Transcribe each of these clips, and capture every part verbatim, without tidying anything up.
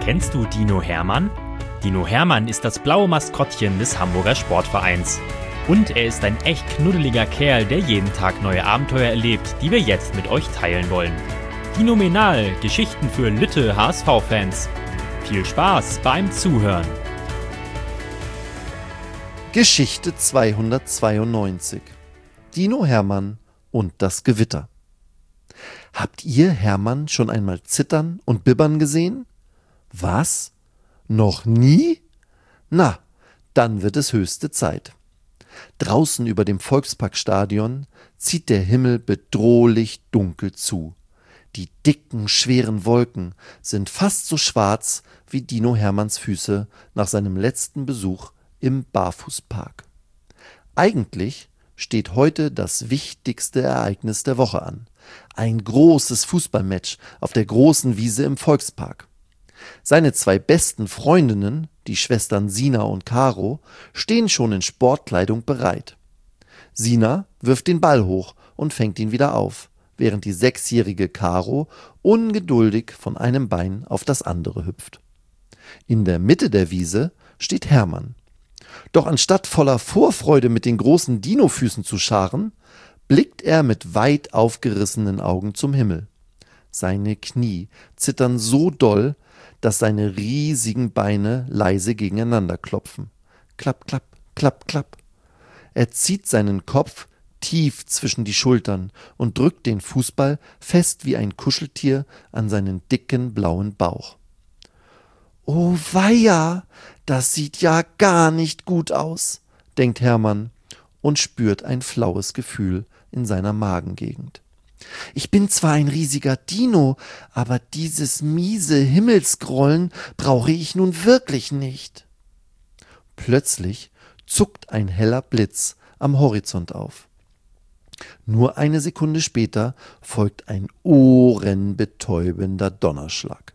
Kennst du Dino Hermann? Dino Hermann ist das blaue Maskottchen des Hamburger Sportvereins. Und er ist ein echt knuddeliger Kerl, der jeden Tag neue Abenteuer erlebt, die wir jetzt mit euch teilen wollen. Dinomenal, Geschichten für Lütte H S V-Fans. Viel Spaß beim Zuhören. Geschichte zweihundertzweiundneunzig. Dino Hermann und das Gewitter. Habt ihr Hermann schon einmal zittern und bibbern gesehen? Was? Noch nie? Na, dann wird es höchste Zeit. Draußen über dem Volksparkstadion zieht der Himmel bedrohlich dunkel zu. Die dicken, schweren Wolken sind fast so schwarz wie Dino Hermanns Füße nach seinem letzten Besuch im Barfußpark. Eigentlich steht heute das wichtigste Ereignis der Woche an. Ein großes Fußballmatch auf der großen Wiese im Volkspark. Seine zwei besten Freundinnen, die Schwestern Sina und Caro, stehen schon in Sportkleidung bereit. Sina wirft den Ball hoch und fängt ihn wieder auf, während die sechsjährige Caro ungeduldig von einem Bein auf das andere hüpft. In der Mitte der Wiese steht Hermann. Doch anstatt voller Vorfreude mit den großen Dinofüßen zu scharen, blickt er mit weit aufgerissenen Augen zum Himmel. Seine Knie zittern so doll, dass seine riesigen Beine leise gegeneinander klopfen. Klapp, klapp, klapp, klapp. Er zieht seinen Kopf tief zwischen die Schultern und drückt den Fußball fest wie ein Kuscheltier an seinen dicken blauen Bauch. »Oh weia, das sieht ja gar nicht gut aus«, denkt Hermann und spürt ein flaues Gefühl in seiner Magengegend. »Ich bin zwar ein riesiger Dino, aber dieses miese Himmelsgrollen brauche ich nun wirklich nicht.« Plötzlich zuckt ein heller Blitz am Horizont auf. Nur eine Sekunde später folgt ein ohrenbetäubender Donnerschlag.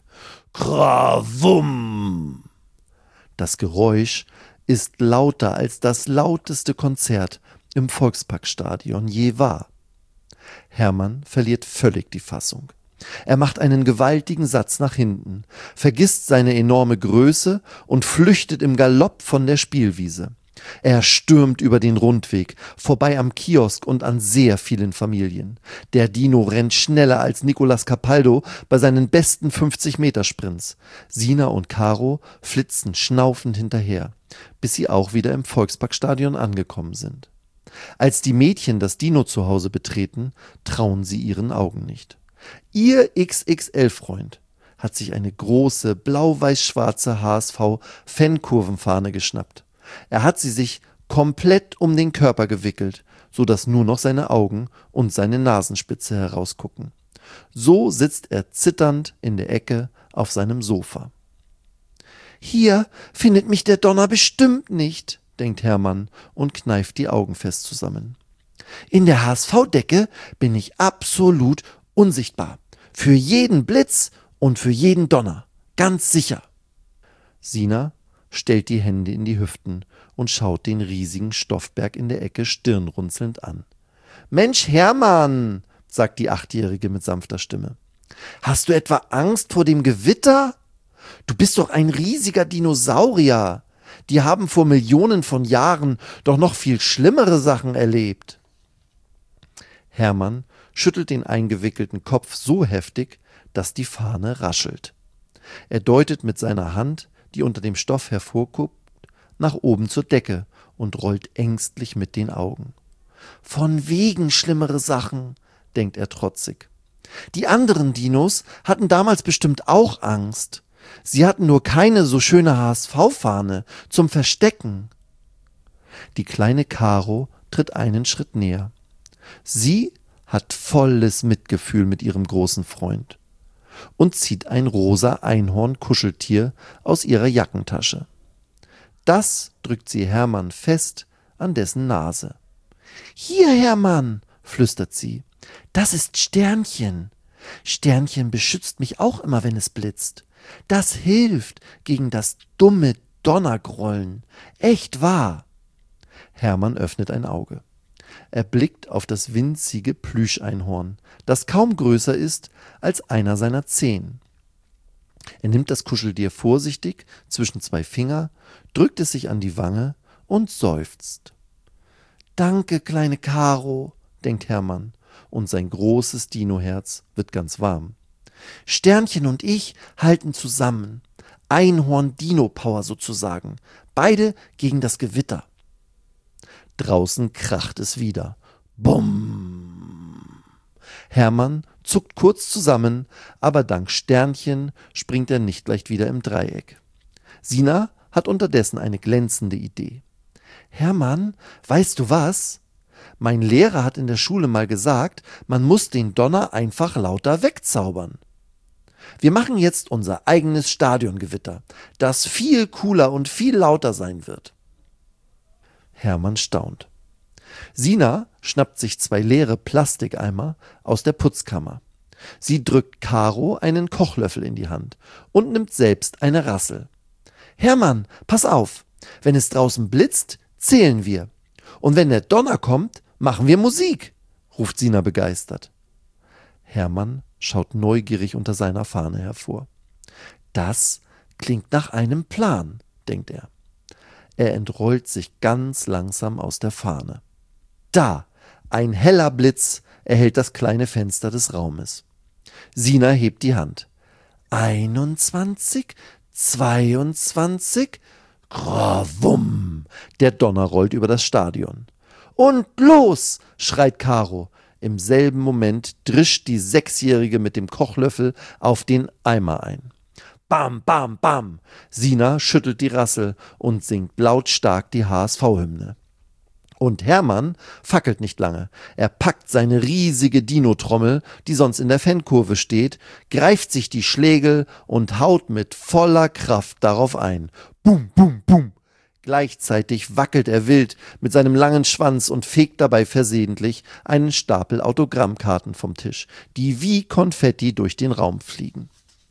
Krawum! Das Geräusch ist lauter als das lauteste Konzert im Volksparkstadion je war. Hermann verliert völlig die Fassung. Er macht einen gewaltigen Satz nach hinten, vergisst seine enorme Größe und flüchtet im Galopp von der Spielwiese. Er stürmt über den Rundweg, vorbei am Kiosk und an sehr vielen Familien. Der Dino rennt schneller als Nicolas Capaldo bei seinen besten fünfzig-Meter-Sprints. Sina und Caro flitzen schnaufend hinterher, bis sie auch wieder im Volksparkstadion angekommen sind. Als die Mädchen das Dino-Zuhause betreten, trauen sie ihren Augen nicht. Ihr X X L-Freund hat sich eine große blau-weiß-schwarze H S V-Fankurvenfahne geschnappt. Er hat sie sich komplett um den Körper gewickelt, sodass nur noch seine Augen und seine Nasenspitze herausgucken. So sitzt er zitternd in der Ecke auf seinem Sofa. »Hier findet mich der Donner bestimmt nicht«, denkt Hermann und kneift die Augen fest zusammen. »In der H S V-Decke bin ich absolut unsichtbar. Für jeden Blitz und für jeden Donner. Ganz sicher.« Sina stellt die Hände in die Hüften und schaut den riesigen Stoffberg in der Ecke stirnrunzelnd an. »Mensch, Hermann«, sagt die Achtjährige mit sanfter Stimme. »Hast du etwa Angst vor dem Gewitter? Du bist doch ein riesiger Dinosaurier. Die haben vor Millionen von Jahren doch noch viel schlimmere Sachen erlebt.« Hermann schüttelt den eingewickelten Kopf so heftig, dass die Fahne raschelt. Er deutet mit seiner Hand, die unter dem Stoff hervorguckt, nach oben zur Decke und rollt ängstlich mit den Augen. »Von wegen schlimmere Sachen«, denkt er trotzig. »Die anderen Dinos hatten damals bestimmt auch Angst. Sie hatten nur keine so schöne H S V-Fahne zum Verstecken.« Die kleine Caro tritt einen Schritt näher. Sie hat volles Mitgefühl mit ihrem großen Freund und zieht ein rosa Einhorn-Kuscheltier aus ihrer Jackentasche. Das drückt sie Hermann fest an dessen Nase. »Hier, Hermann«, flüstert sie, »das ist Sternchen. Sternchen beschützt mich auch immer, wenn es blitzt. Das hilft gegen das dumme Donnergrollen. Echt wahr.« Hermann öffnet ein Auge. Er blickt auf das winzige Plüscheinhorn, das kaum größer ist als einer seiner Zehen. Er nimmt das Kuscheltier vorsichtig zwischen zwei Finger, drückt es sich an die Wange und seufzt. »Danke, kleine Karo«, denkt Hermann, und sein großes Dinoherz wird ganz warm. »Sternchen und ich halten zusammen. Einhorn-Dino-Power sozusagen. Beide gegen das Gewitter.« Draußen kracht es wieder. Bumm! Hermann zuckt kurz zusammen, aber dank Sternchen springt er nicht leicht wieder im Dreieck. Sina hat unterdessen eine glänzende Idee. »Hermann, weißt du was? Mein Lehrer hat in der Schule mal gesagt, man muss den Donner einfach lauter wegzaubern. Wir machen jetzt unser eigenes Stadiongewitter, das viel cooler und viel lauter sein wird.« Hermann staunt. Sina schnappt sich zwei leere Plastikeimer aus der Putzkammer. Sie drückt Karo einen Kochlöffel in die Hand und nimmt selbst eine Rassel. »Hermann, pass auf, wenn es draußen blitzt, zählen wir. Und wenn der Donner kommt, machen wir Musik«, ruft Sina begeistert. Hermann schaut neugierig unter seiner Fahne hervor. »Das klingt nach einem Plan«, denkt er. Er entrollt sich ganz langsam aus der Fahne. Da, ein heller Blitz erhellt das kleine Fenster des Raumes. Sina hebt die Hand. Einundzwanzig, zweiundzwanzig, Grawum! Der Donner rollt über das Stadion. »Und los!« schreit Karo. Im selben Moment drischt die Sechsjährige mit dem Kochlöffel auf den Eimer ein. Bam, bam, bam! Sina schüttelt die Rassel und singt lautstark die H S V-Hymne. Und Hermann fackelt nicht lange. Er packt seine riesige Dino-Trommel, die sonst in der Fankurve steht, greift sich die Schlägel und haut mit voller Kraft darauf ein. Bum, bum, bum! Gleichzeitig wackelt er wild mit seinem langen Schwanz und fegt dabei versehentlich einen Stapel Autogrammkarten vom Tisch, die wie Konfetti durch den Raum fliegen.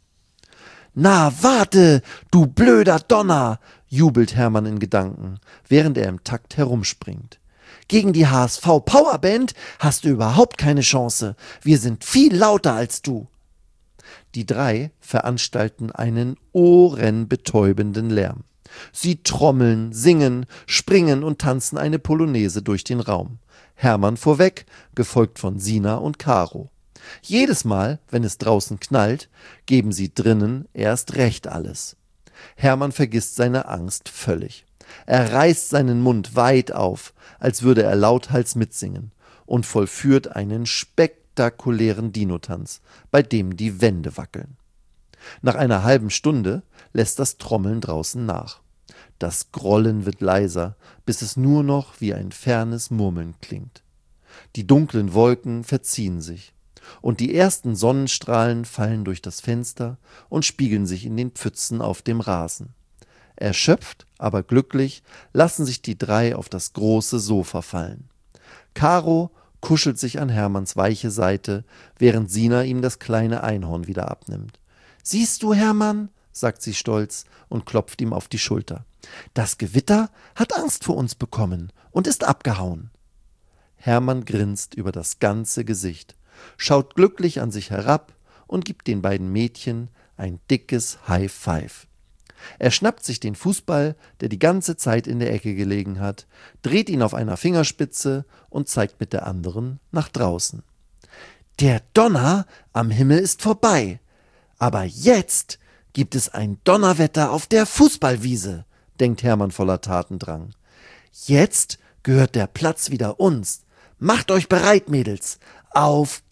»Na, warte, du blöder Donner«, jubelt Hermann in Gedanken, während er im Takt herumspringt. »Gegen die H S V-Powerband hast du überhaupt keine Chance. Wir sind viel lauter als du.« Die drei veranstalten einen ohrenbetäubenden Lärm. Sie trommeln, singen, springen und tanzen eine Polonaise durch den Raum. Hermann vorweg, gefolgt von Sina und Karo. Jedes Mal, wenn es draußen knallt, geben sie drinnen erst recht alles. Hermann vergisst seine Angst völlig. Er reißt seinen Mund weit auf, als würde er lauthals mitsingen, und vollführt einen spektakulären Dinotanz, bei dem die Wände wackeln. Nach einer halben Stunde lässt das Trommeln draußen nach. Das Grollen wird leiser, bis es nur noch wie ein fernes Murmeln klingt. Die dunklen Wolken verziehen sich, und die ersten Sonnenstrahlen fallen durch das Fenster und spiegeln sich in den Pfützen auf dem Rasen. Erschöpft, aber glücklich, lassen sich die drei auf das große Sofa fallen. Karo kuschelt sich an Hermanns weiche Seite, während Sina ihm das kleine Einhorn wieder abnimmt. »Siehst du, Hermann«, sagt sie stolz und klopft ihm auf die Schulter. »Das Gewitter hat Angst vor uns bekommen und ist abgehauen.« Hermann grinst über das ganze Gesicht, schaut glücklich an sich herab und gibt den beiden Mädchen ein dickes High Five. Er schnappt sich den Fußball, der die ganze Zeit in der Ecke gelegen hat, dreht ihn auf einer Fingerspitze und zeigt mit der anderen nach draußen. »Der Donner am Himmel ist vorbei, aber jetzt gibt es ein Donnerwetter auf der Fußballwiese«, denkt Hermann voller Tatendrang. »Jetzt gehört der Platz wieder uns. Macht euch bereit, Mädels. Auf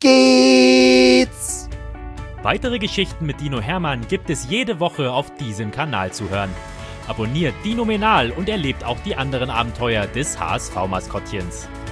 geht's!« Weitere Geschichten mit Dino Hermann gibt es jede Woche auf diesem Kanal zu hören. Abonniert Dinomenal und erlebt auch die anderen Abenteuer des H S V-Maskottchens.